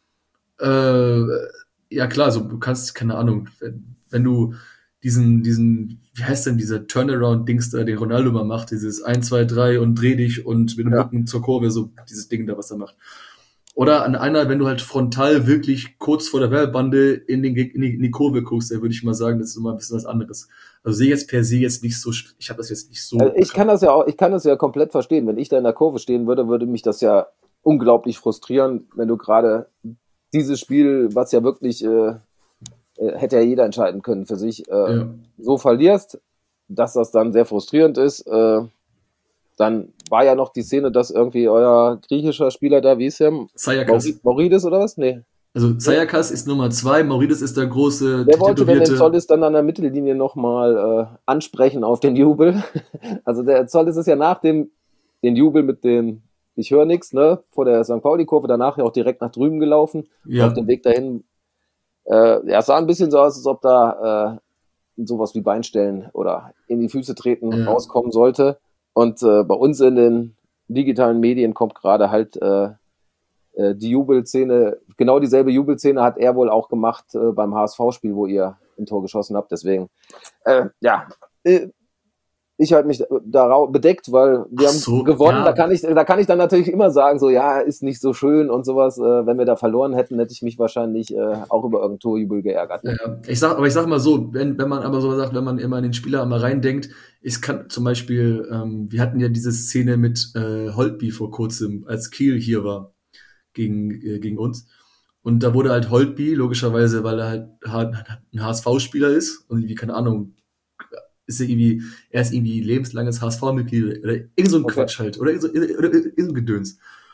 Äh, ja klar, so du kannst, keine Ahnung, wenn, wenn du diesen, diesen, wie heißt denn dieser Turnaround-Dings da, den Ronaldo mal macht, dieses eins, zwei, drei und dreh dich und mit dem Ja. Rücken zur Kurve, so dieses Ding da, was er macht. Oder an einer, wenn du halt frontal wirklich kurz vor der Werbebande in, den, in, die, in die Kurve guckst, da würde ich mal sagen, das ist immer ein bisschen was anderes. Also sehe jetzt per se jetzt nicht so, ich habe das jetzt nicht so. Also ich kann das ja auch, ich kann das ja komplett verstehen. Wenn ich da in der Kurve stehen würde, würde mich das ja unglaublich frustrieren, wenn du gerade dieses Spiel, was ja wirklich äh, äh, hätte ja jeder entscheiden können für sich, äh, Ja. so verlierst, dass das dann sehr frustrierend ist. Äh, dann war ja noch die Szene, dass irgendwie euer griechischer Spieler da, wie ist der? Sayakas. Mauri- Mauridis oder was? Nee. Also Sayakas ist Nummer zwei, Maurides ist der große, Der wollte dann den tätowierte. Zollis dann an der Mittellinie nochmal äh, ansprechen auf den Jubel. Also der Zollis ist ja nach dem den Jubel mit dem ich höre nichts, ne, vor der Sankt Pauli-Kurve, danach ja auch direkt nach drüben gelaufen. Ja. Auf dem Weg dahin, äh, ja, es sah ein bisschen so aus, als ob da äh, sowas wie Beinstellen oder in die Füße treten Ja. rauskommen sollte. Und äh, bei uns in den digitalen Medien kommt gerade halt äh, äh, die Jubelszene, genau dieselbe Jubelszene hat er wohl auch gemacht äh, beim H S V-Spiel, wo ihr ein Tor geschossen habt. Deswegen, äh, ja, äh, ich halte mich da bedeckt, weil wir Ach haben so, gewonnen. ja. Da kann ich, da kann ich dann natürlich immer sagen, so ja, ist nicht so schön und sowas. Äh, wenn wir da verloren hätten, hätte ich mich wahrscheinlich äh, auch über irgendein Torjubel geärgert. Ne? Ja, ich sag, aber ich sag mal so, wenn, wenn man aber so sagt, wenn man immer in den Spieler einmal reindenkt, ich kann zum Beispiel, ähm, wir hatten ja diese Szene mit äh, Holtby vor kurzem, als Kiel hier war gegen, äh, gegen uns. Und da wurde halt Holtby, logischerweise, weil er halt ha- ein H S V-Spieler ist und irgendwie, keine Ahnung, ist er irgendwie, er ist irgendwie lebenslanges H S V-Mitglied oder irgend so ein Okay. Quatsch halt, oder irgend so, oder irgend so ein Gedöns.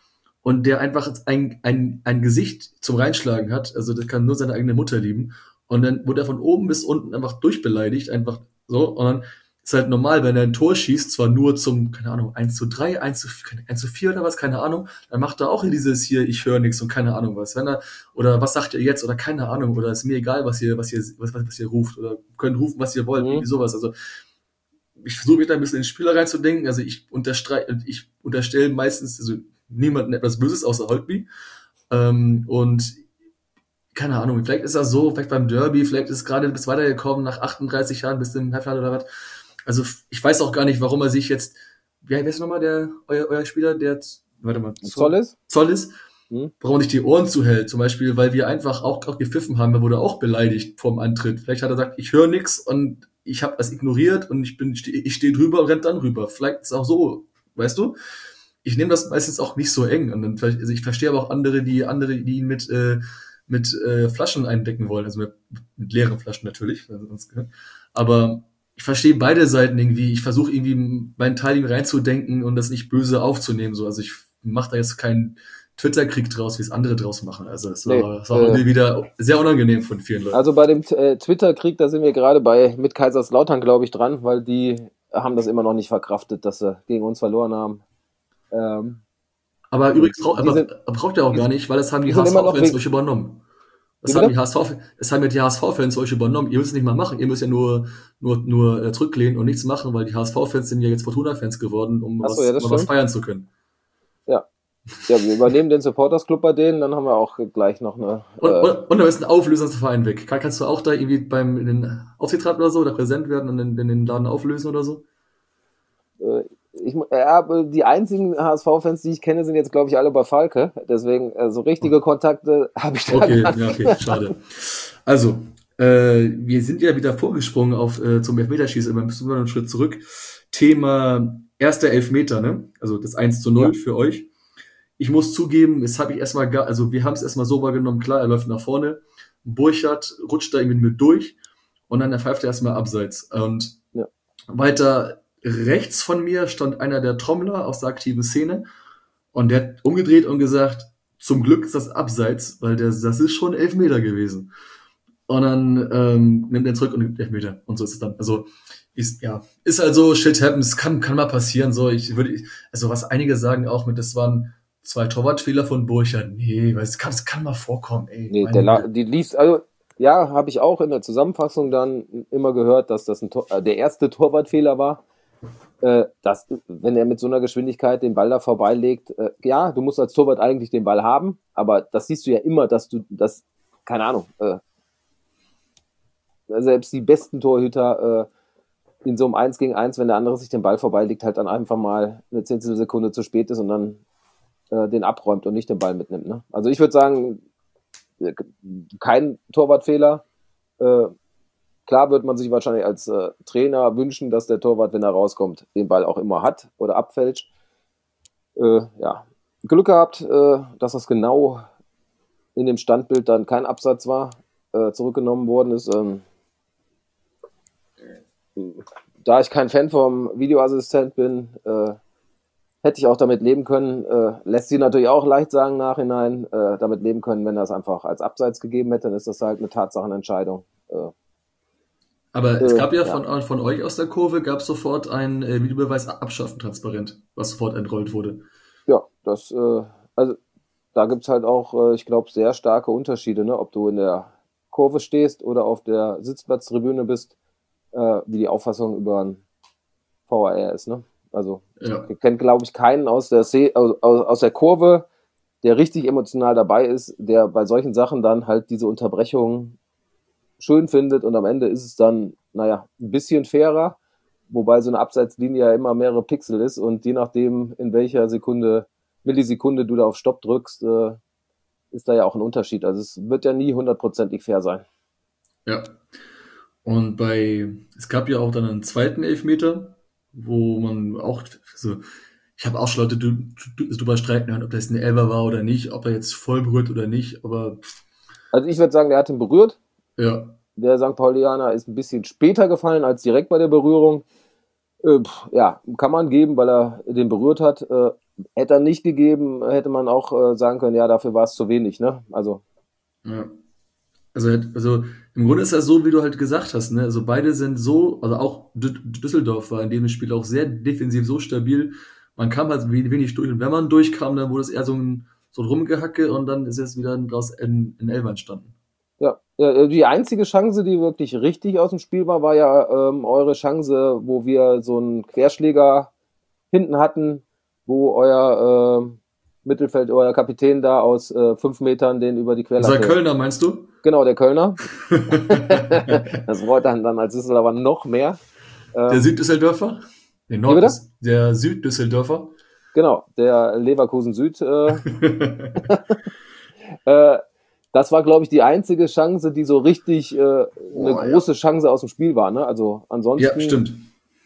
und der einfach ein, ein, ein Gesicht zum Reinschlagen hat, also das kann nur seine eigene Mutter lieben, und dann wurde er von oben bis unten einfach durchbeleidigt, einfach so, und dann ist halt normal, wenn er ein Tor schießt, zwar nur zum, keine Ahnung, eins zu drei, eins zu vier oder was, keine Ahnung, dann macht er auch dieses hier, ich höre nichts und keine Ahnung was. Wenn er, oder was sagt ihr jetzt, oder keine Ahnung, oder ist mir egal, was ihr, was ihr, was, was, was ihr ruft, oder könnt rufen, was ihr wollt, Mhm. irgendwie sowas. Also, ich versuche mich da ein bisschen in den Spieler reinzudenken, also ich unterstreiche, ich unterstelle meistens, also niemandem etwas Böses, außer Holtby, ähm, und keine Ahnung, vielleicht ist er so, vielleicht beim Derby, vielleicht ist es gerade bis weitergekommen, nach achtunddreißig Jahren bis zum Halbfinale oder was. Also ich weiß auch gar nicht, warum er sich jetzt, wie heißt nochmal der, euer, euer Spieler, der, warte mal, Zoll ist? Zoll ist, Hm? warum er sich die Ohren zuhält, zum Beispiel, weil wir einfach auch, auch gepfiffen haben, er wurde auch beleidigt vorm Antritt. Vielleicht hat er gesagt, ich höre nix und ich habe das ignoriert und ich bin, ich stehe drüber und rennt dann rüber. Vielleicht ist es auch so, weißt du? Ich nehme das meistens auch nicht so eng. Und dann vielleicht, also ich verstehe aber auch andere, die andere, die ihn mit äh, mit äh, Flaschen eindecken wollen, also mit, mit leeren Flaschen natürlich. Also sonst, aber ich verstehe beide Seiten irgendwie. Ich versuche irgendwie meinen Teil ihm reinzudenken und das nicht böse aufzunehmen. So, also ich mache da jetzt keinen Twitter-Krieg draus, wie es andere draus machen. Also es war, Nee, es war äh, wieder sehr unangenehm von vielen Leuten. Also bei dem äh, Twitter-Krieg, da sind wir gerade bei mit Kaiserslautern, glaube ich, dran, weil die haben das immer noch nicht verkraftet, dass sie gegen uns verloren haben. Ähm, Aber übrigens braucht, die aber sind, braucht er auch die, gar nicht, weil das haben die die sind immer noch H S V-Fans wegen. euch übernommen. Das Wie haben bitte? die H S V, das haben ja die H S V-Fans euch übernommen. Ihr müsst es nicht mal machen. Ihr müsst ja nur, nur, nur äh, zurücklehnen und nichts machen, weil die H S V-Fans sind ja jetzt Fortuna-Fans geworden, um Achso, was, ja, das um was stimmt. feiern zu können. Ja. Ja, wir übernehmen den Supporters Club bei denen, dann haben wir auch gleich noch eine. Und, Äh, und, und da ist ein Auflösungsverein weg. Kann, kannst du auch da irgendwie beim in den Aufsichtsrat oder so da präsent werden und den, den, den Laden auflösen oder so? äh, ich, äh, die einzigen H S V-Fans, die ich kenne, sind jetzt, glaube ich, alle bei Falke. Deswegen, äh, so richtige Kontakte habe ich da Okay, gar ja, nicht. okay, schade. Also, äh, wir sind ja wieder vorgesprungen auf äh, zum Elfmeterschießen, aber müssen wir noch einen Schritt zurück. Thema erster Elfmeter, ne? Also das eins zu null Ja. für euch. Ich muss zugeben, das habe ich erstmal gar, also wir haben es erstmal so wahrgenommen, klar, er läuft nach vorne, Burchard rutscht da irgendwie mit durch und dann pfeift er erstmal abseits. Und Ja. weiter rechts von mir stand einer der Trommler aus der aktiven Szene und der hat umgedreht und gesagt, zum Glück ist das abseits, weil der, das ist schon Elfmeter gewesen. Und dann ähm, nimmt er zurück und nimmt Elfmeter. Und so ist es dann. Also, ist, ja, ist halt so, shit happens, kann, kann mal passieren. So, ich würde, also was einige sagen auch mit, das waren zwei Torwartfehler von Burchard. Nee, weil es kann, es kann mal vorkommen, ey. Nee, Meine der La Güte. die lief, also ja, habe ich auch in der Zusammenfassung dann immer gehört, dass das ein Tor, äh, der erste Torwartfehler war. Äh, dass, wenn er mit so einer Geschwindigkeit den Ball da vorbeilegt, äh, ja, du musst als Torwart eigentlich den Ball haben, aber das siehst du ja immer, dass du das, keine Ahnung, äh, selbst die besten Torhüter äh, in so einem eins gegen eins, wenn der andere sich den Ball vorbeilegt, halt dann einfach mal eine Zehntelsekunde zu spät ist und dann äh, den abräumt und nicht den Ball mitnimmt. Ne? Also ich würde sagen, kein Torwartfehler. Äh, klar wird man sich wahrscheinlich als äh, Trainer wünschen, dass der Torwart, wenn er rauskommt, den Ball auch immer hat oder abfälscht. Äh, ja, Glück gehabt, äh, dass das genau in dem Standbild dann kein Absatz war, äh, zurückgenommen worden ist. Ähm, da ich kein Fan vom Videoassistent bin, äh, hätte ich auch damit leben können. Äh, lässt sich natürlich auch leicht sagen nachhinein, äh, damit leben können, wenn er es einfach als Abseits gegeben hätte, dann ist das halt eine Tatsachenentscheidung. Äh, Aber es äh, gab ja, ja. von, von euch aus der Kurve, gab es sofort ein äh, Videobeweis abschaffen, transparent, was sofort entrollt wurde. Ja, das, äh, also da gibt es halt auch, äh, ich glaube, sehr starke Unterschiede, ne? Ob du in der Kurve stehst oder auf der Sitzplatztribüne bist, äh, wie die Auffassung über ein V A R ist. Ne? Also Ja. ich kenne, glaube ich, keinen aus der, Se aus, aus der Kurve, der richtig emotional dabei ist, der bei solchen Sachen dann halt diese Unterbrechung schön findet und am Ende ist es dann, naja, ein bisschen fairer, wobei so eine Abseitslinie ja immer mehrere Pixel ist und je nachdem, in welcher Sekunde, Millisekunde du da auf Stopp drückst, äh, ist da ja auch ein Unterschied. Also es wird ja nie hundertprozentig fair sein. Ja. Und bei, es gab ja auch dann einen zweiten Elfmeter, wo man auch, also ich habe auch schon Leute du, du, drüber streiten hören, ob das ein Elfer war oder nicht, ob er jetzt voll berührt oder nicht, aber Also ich würde sagen, der hat ihn berührt. ja. Der Sankt Paulianer ist ein bisschen später gefallen als direkt bei der Berührung. Äh, pff, ja, kann man geben, weil er den berührt hat. Äh, hätte er nicht gegeben, hätte man auch äh, sagen können, ja, dafür war es zu wenig, ne? Also. Ja. Also, also im Grunde ist das so, wie du halt gesagt hast, ne? Also beide sind so, also auch D- Düsseldorf war in dem Spiel auch sehr defensiv, so stabil. Man kam halt wenig durch und wenn man durchkam, dann wurde es eher so ein, so ein Rumgehacke und dann ist es wieder draus ein, ein Elfer entstanden. Ja, ja, die einzige Chance, die wirklich richtig aus dem Spiel war, war ja ähm, eure Chance, wo wir so einen Querschläger hinten hatten, wo euer äh, Mittelfeld, euer Kapitän da aus äh, fünf Metern den über die Das war Querlatte. Kölner, meinst du? Genau, der Kölner. Das freut dann, dann als Düsseldorfer noch mehr. Der Ähm, Süddüsseldorfer? Der wie Nord bitte? der Süddüsseldorfer. Genau, der Leverkusen Süd. Äh, äh, das war, glaube ich, die einzige Chance, die so richtig äh, eine Boah, ja. große Chance aus dem Spiel war. Ne? Also ansonsten. Ja, stimmt.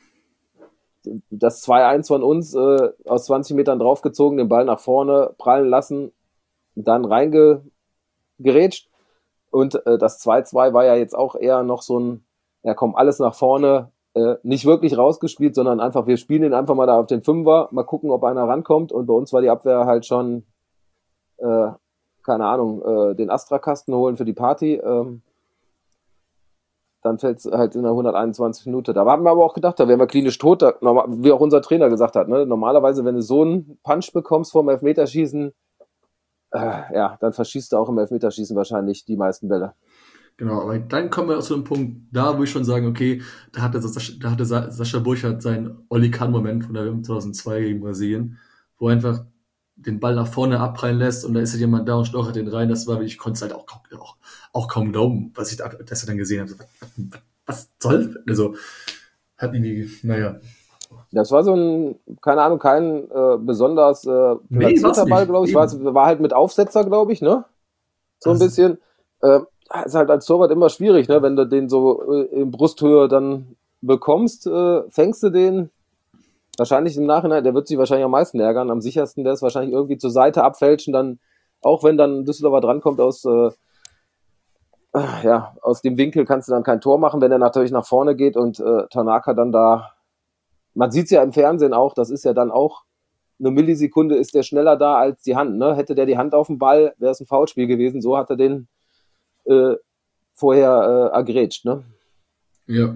Das zwei eins von uns äh, aus zwanzig Metern draufgezogen, den Ball nach vorne prallen lassen, dann reingerätscht. Und äh, das zwei zwei war ja jetzt auch eher noch so ein, ja komm, alles nach vorne, äh, nicht wirklich rausgespielt, sondern einfach, wir spielen ihn einfach mal da auf den Fünfer, mal gucken, ob einer rankommt. Und bei uns war die Abwehr halt schon, äh, keine Ahnung, äh, den Astra-Kasten holen für die Party. Ähm, dann fällt es halt in der hunderteinundzwanzigsten Minute. Da haben wir aber auch gedacht, da wären wir klinisch tot, da, wie auch unser Trainer gesagt hat. Ne? Normalerweise, wenn du so einen Punch bekommst vom Elfmeterschießen, äh, ja, dann verschießt du auch im Elfmeterschießen wahrscheinlich die meisten Bälle. Genau, aber dann kommen wir auch zu dem Punkt, da wo ich schon sagen, okay, da hatte Sascha, da hatte Sascha Burchardt seinen Oli Kahn-Moment von der W M zweitausendzwei gegen Brasilien, wo er einfach den Ball nach vorne abprallen lässt und da ist halt jemand da und stochert den rein. Das war, ich konnte es halt auch, auch, auch kaum glauben, was ich da, das dann gesehen habe. Was, was, was soll? Also, hat irgendwie, naja. Das war so ein, keine Ahnung, kein äh, besonders äh, platzierter Nee, Ball, glaube ich. War, war halt mit Aufsetzer, glaube ich, ne? So ein also, bisschen. Äh, ist halt als Torwart immer schwierig, ne? Wenn du den so äh, in Brusthöhe dann bekommst, äh, fängst du den wahrscheinlich im Nachhinein, der wird sich wahrscheinlich am meisten ärgern. Am sichersten, der ist wahrscheinlich irgendwie zur Seite abfälschen, dann, auch wenn dann Düsseldorfer drankommt aus, äh, ja, aus dem Winkel kannst du dann kein Tor machen, wenn er natürlich nach vorne geht und äh, Tanaka dann da, man sieht es ja im Fernsehen auch, das ist ja dann auch eine Millisekunde ist der schneller da als die Hand. Ne? Hätte der die Hand auf dem Ball, wäre es ein Foulspiel gewesen. So hat er den äh, vorher äh, agrätscht. Ne? ja.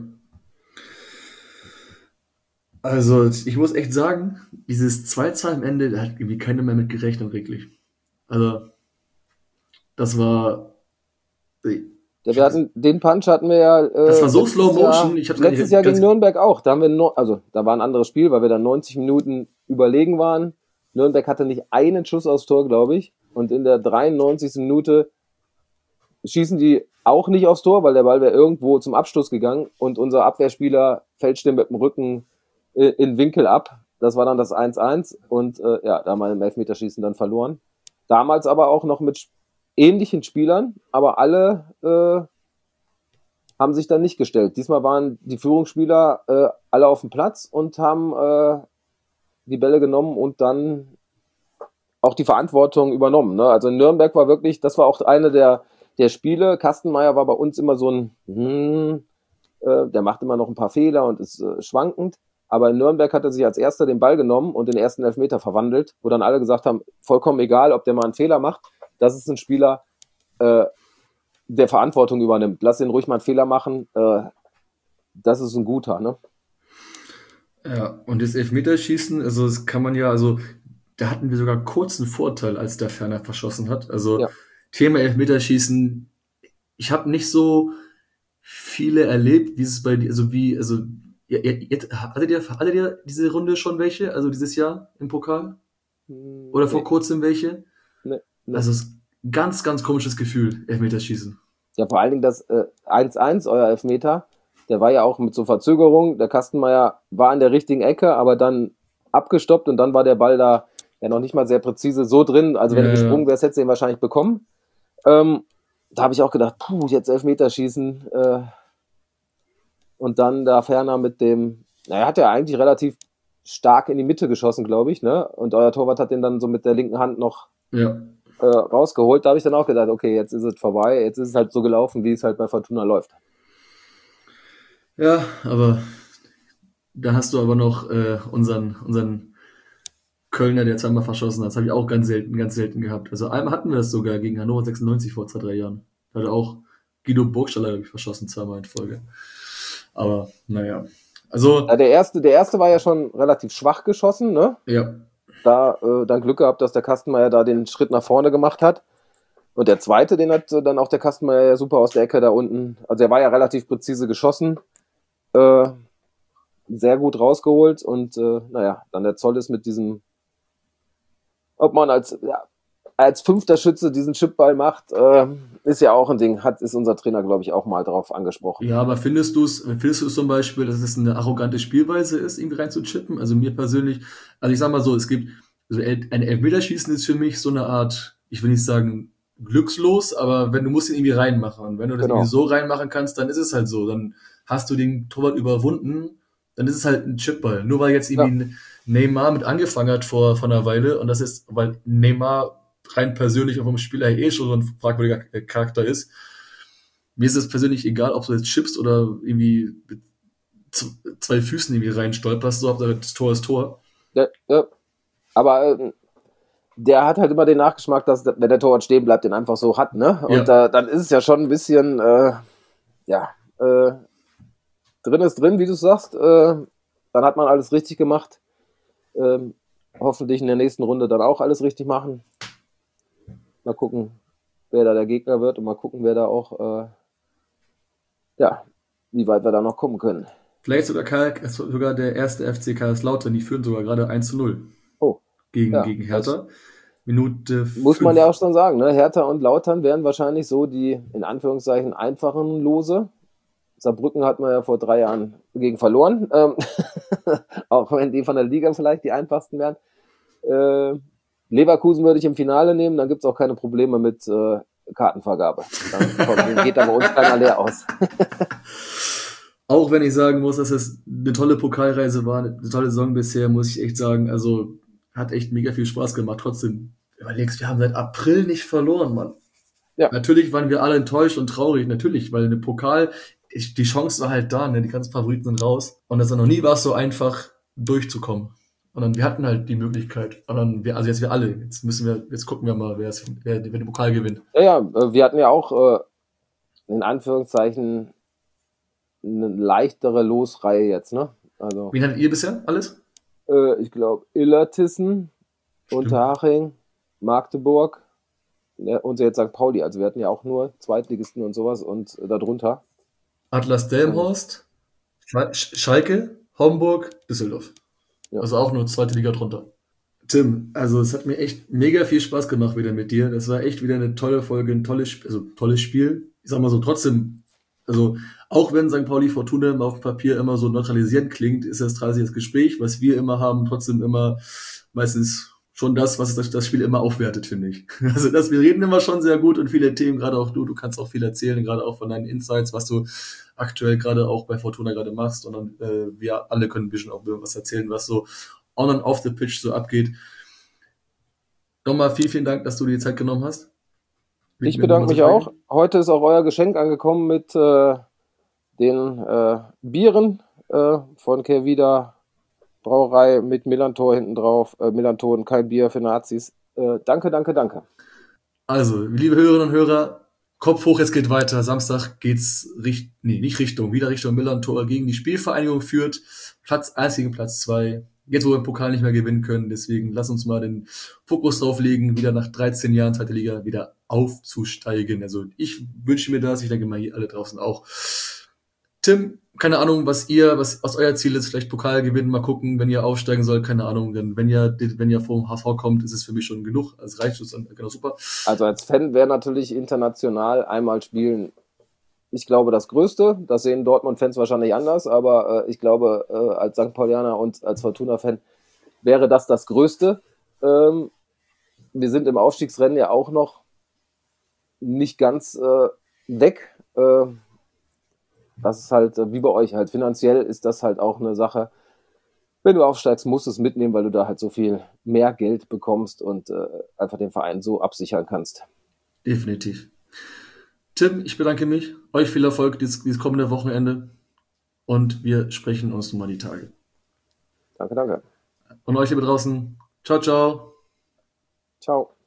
Also, ich muss echt sagen, dieses zwei zwei am Ende, da hat irgendwie keiner mehr mit gerechnet, wirklich. Also, das war. Ja, wir hatten, den Punch hatten wir ja. Äh, das war so Slow Motion. Jahr, Ich hab's letztes nicht, Jahr gegen Nürnberg auch. Da haben wir, no, also da war ein anderes Spiel, weil wir dann neunzig Minuten überlegen waren. Nürnberg hatte nicht einen Schuss aufs Tor, glaube ich. Und in der dreiundneunzigsten Minute schießen die auch nicht aufs Tor, weil der Ball wäre irgendwo zum Abschluss gegangen und unser Abwehrspieler fälscht den mit dem Rücken äh, in Winkel ab. Das war dann das eins eins und äh, ja, da haben wir im Elfmeterschießen dann verloren. Damals aber auch noch mit ähnlichen Spielern, aber alle äh, haben sich dann nicht gestellt. Diesmal waren die Führungsspieler äh, alle auf dem Platz und haben äh, die Bälle genommen und dann auch die Verantwortung übernommen. Ne? Also in Nürnberg war wirklich, das war auch eine der, der Spiele. Kastenmeier war bei uns immer so ein, hm, äh, der macht immer noch ein paar Fehler und ist äh, schwankend. Aber in Nürnberg hat er sich als erster den Ball genommen und den ersten Elfmeter verwandelt, wo dann alle gesagt haben, vollkommen egal, ob der mal einen Fehler macht. Das ist ein Spieler, äh, der Verantwortung übernimmt. Lass ihn ruhig mal einen Fehler machen. Äh, das ist ein guter, ne? Ja, und das Elfmeterschießen, also das kann man ja, also da hatten wir sogar kurz einen Vorteil, als der Ferner verschossen hat. Also Ja. Thema Elfmeterschießen, ich habe nicht so viele erlebt, wie es bei dir, also wie, also ihr, ihr, ihr, hattet, ihr, hattet ihr diese Runde schon welche, also dieses Jahr im Pokal? Oder vor Nee. kurzem welche? Nee, nee. Also es ist ein ganz, ganz komisches Gefühl, Elfmeterschießen. Ja, vor allen Dingen das äh, eins eins, euer Elfmeter, der war ja auch mit so Verzögerung. Der Kastenmeier war an der richtigen Ecke, aber dann abgestoppt und dann war der Ball da ja noch nicht mal sehr präzise so drin. Also wenn Ja, du ja. gesprungen wärst, hättest du ihn wahrscheinlich bekommen. Ähm, da habe ich auch gedacht, puh, jetzt Elfmeterschießen. Äh, und dann da Ferner mit dem, naja, hat er eigentlich relativ stark in die Mitte geschossen, glaube ich, ne? Und euer Torwart hat den dann so mit der linken Hand noch Ja. äh, rausgeholt. Da habe ich dann auch gedacht, okay, jetzt ist es vorbei. Jetzt ist es halt so gelaufen, wie es halt bei Fortuna läuft. Ja, aber da hast du aber noch äh, unseren, unseren Kölner, der zweimal verschossen hat. Das habe ich auch ganz selten, ganz selten gehabt. Also einmal hatten wir das sogar gegen Hannover sechsundneunzig vor zwei, drei Jahren. Da hat auch Guido Burgstaller, glaube ich, verschossen, zweimal in Folge. Aber, naja. Also. Ja, der erste, der erste war ja schon relativ schwach geschossen, ne? Ja. Da äh, dann Glück gehabt, dass der Kastenmeier da den Schritt nach vorne gemacht hat. Und der zweite, den hat dann auch der Kastenmeier ja super aus der Ecke da unten. Also er war ja relativ präzise geschossen. Äh, sehr gut rausgeholt. Und äh, naja, dann der Zoll ist mit diesem, ob man als, ja, als fünfter Schütze diesen Chipball macht, äh, ist ja auch ein Ding. Hat, ist unser Trainer, glaube ich, auch mal drauf angesprochen. Ja, aber findest du es, findest du es zum Beispiel, dass es eine arrogante Spielweise ist, irgendwie reinzuchippen? Also mir persönlich, also ich sag mal so, es gibt, also ein Elfmeterschießen ist für mich so eine Art, ich will nicht sagen glückslos, aber wenn du musst ihn irgendwie reinmachen. Und wenn du das Genau. irgendwie so reinmachen kannst, dann ist es halt so. Dann hast du den Torwart überwunden, dann ist es halt ein Chipball. Nur weil jetzt irgendwie Ja. Neymar mit angefangen hat vor, vor einer Weile, und das ist, weil Neymar rein persönlich und vom Spieler her eh schon so ein fragwürdiger Charakter ist. Mir ist es persönlich egal, ob du jetzt chippst oder irgendwie mit z- zwei Füßen irgendwie reinstolperst, so, Hauptsache das Tor ist Tor. Ja, ja. Aber äh, der hat halt immer den Nachgeschmack, dass wenn der Torwart stehen bleibt, den einfach so hat, ne? Und Ja. äh, dann ist es ja schon ein bisschen, äh, ja, äh, drin ist drin, wie du sagst. Äh, dann hat man alles richtig gemacht. Ähm, hoffentlich in der nächsten Runde dann auch alles richtig machen. Mal gucken, wer da der Gegner wird und mal gucken, wer da auch, äh, ja, wie weit wir da noch kommen können. Vielleicht sogar, Karl, sogar der erste F C Kaiserslautern, die führen sogar gerade eins zu null Oh, gegen, ja, gegen Hertha. Minute muss man fünf. ja auch schon sagen, ne? Hertha und Lautern wären wahrscheinlich so die, in Anführungszeichen, einfachen Lose. Saarbrücken hat man ja vor drei Jahren gegen verloren. Ähm, auch wenn die von der Liga vielleicht die einfachsten wären. Äh, Leverkusen würde ich im Finale nehmen, dann gibt es auch keine Probleme mit äh, Kartenvergabe. Dann kommt, geht da bei uns keiner leer aus. Auch wenn ich sagen muss, dass es eine tolle Pokalreise war, eine tolle Saison bisher, muss ich echt sagen, also hat echt mega viel Spaß gemacht. Trotzdem, überlegst, wir haben seit April nicht verloren, Mann. Ja. Natürlich waren wir alle enttäuscht und traurig, natürlich, weil eine Pokal, ich, die Chance war halt da, ne? Die ganzen Favoriten sind raus. Und das noch nie war es so einfach, durchzukommen. Und dann, wir hatten halt die Möglichkeit. Und dann, wir, also jetzt wir alle, jetzt müssen wir, jetzt gucken wir mal, wer, es, wer, wer den Pokal gewinnt. Ja, ja, äh, wir hatten ja auch äh, in Anführungszeichen eine leichtere Losreihe jetzt, ne? Also, Wen hattet ihr bisher alles? äh, ich glaube, Illertissen, Unterhaching, Magdeburg, ja, und jetzt Sankt Pauli. Also wir hatten ja auch nur Zweitligisten und sowas und äh, darunter. Atlas Delmenhorst, Schal- Sch- Schalke, Homburg, Düsseldorf. Ja. Also auch nur zweite Liga drunter. Tim, also es hat mir echt mega viel Spaß gemacht wieder mit dir. Das war echt wieder eine tolle Folge, ein tolles, Sp- also tolles Spiel. Ich sag mal so, trotzdem, also auch wenn Sankt Pauli Fortuna auf dem Papier immer so neutralisierend klingt, ist das dreißig das Gespräch, was wir immer haben, trotzdem immer meistens schon das, was das, das Spiel immer aufwertet, finde ich. Also das, wir reden immer schon sehr gut und viele Themen, gerade auch du, du kannst auch viel erzählen, gerade auch von deinen Insights, was du aktuell gerade auch bei Fortuna gerade machst, und dann äh, wir alle können ein bisschen auch was erzählen, was so on and off the pitch so abgeht. Nochmal vielen, vielen Dank, dass du dir die Zeit genommen hast. Ich bedanke mich auch. Heute ist auch euer Geschenk angekommen mit äh, den äh, Bieren äh, von Kehrwieder Brauerei mit Millantor hinten drauf. Äh, Millanton, kein Bier für Nazis. Äh, danke, danke, danke. Also, liebe Hörerinnen und Hörer, Kopf hoch, es geht weiter. Samstag geht's richt nee, nicht Richtung, wieder Richtung Millantor gegen die Spielvereinigung Fürth. Platz eins gegen Platz zwei. Jetzt, wo wir den Pokal nicht mehr gewinnen können, deswegen lass uns mal den Fokus drauf legen, wieder nach dreizehn Jahren zweite Liga wieder aufzusteigen. Also ich wünsche mir das, ich denke mal hier alle draußen auch. Tim, keine Ahnung, was ihr, was, was euer Ziel ist, vielleicht Pokal gewinnen, mal gucken, wenn ihr aufsteigen sollt, keine Ahnung, denn wenn ihr, wenn ihr vom H S V kommt, ist es für mich schon genug, also reicht es, genau, super. Also als Fan wäre natürlich international einmal spielen, ich glaube, das Größte. Das sehen Dortmund-Fans wahrscheinlich anders, aber äh, ich glaube, äh, als Sankt Paulianer und als Fortuna-Fan wäre das das Größte. Ähm, wir sind im Aufstiegsrennen ja auch noch nicht ganz äh, weg. Äh, das ist halt, äh, wie bei euch halt, finanziell ist das halt auch eine Sache. Wenn du aufsteigst, musst du es mitnehmen, weil du da halt so viel mehr Geld bekommst und äh, einfach den Verein so absichern kannst. Definitiv. Tim, ich bedanke mich. Euch viel Erfolg dieses, dieses kommende Wochenende. Und wir sprechen uns nochmal die Tage. Danke, danke. Und euch hier draußen, Ciao, ciao. Ciao.